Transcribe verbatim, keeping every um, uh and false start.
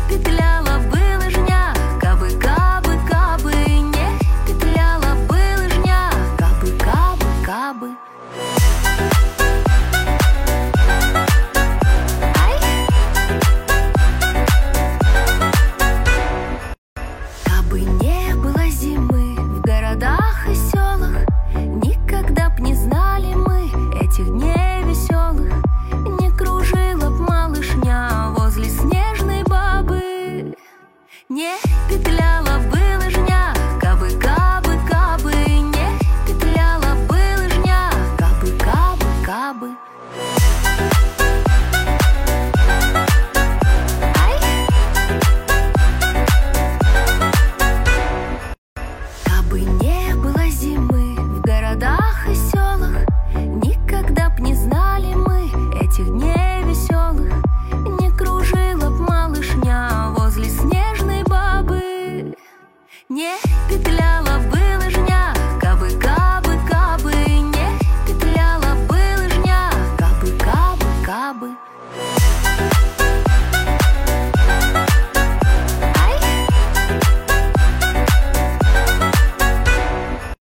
петляла бы лыжня, кабы, кабы, кабы, не петляла бы лыжня, кабы, кабы, кабы. Кабы не было зимы в городах и селах, никогда б не знали мы этих дней веселых. Не кружила б малышня возле снежной бабы, не петляла бы лыжня, кабы, кабы, кабы, не петляла бы лыжня, кабы, кабы, кабы. Кабы не было зимы в городах и селах, никогда б не знали мы этих дней веселых. Не кружила б малышня возле снежной бабы, не петляла бы лыжня, кабы, кабы, кабы, не петляла бы лыжня, кабы, кабы, кабы.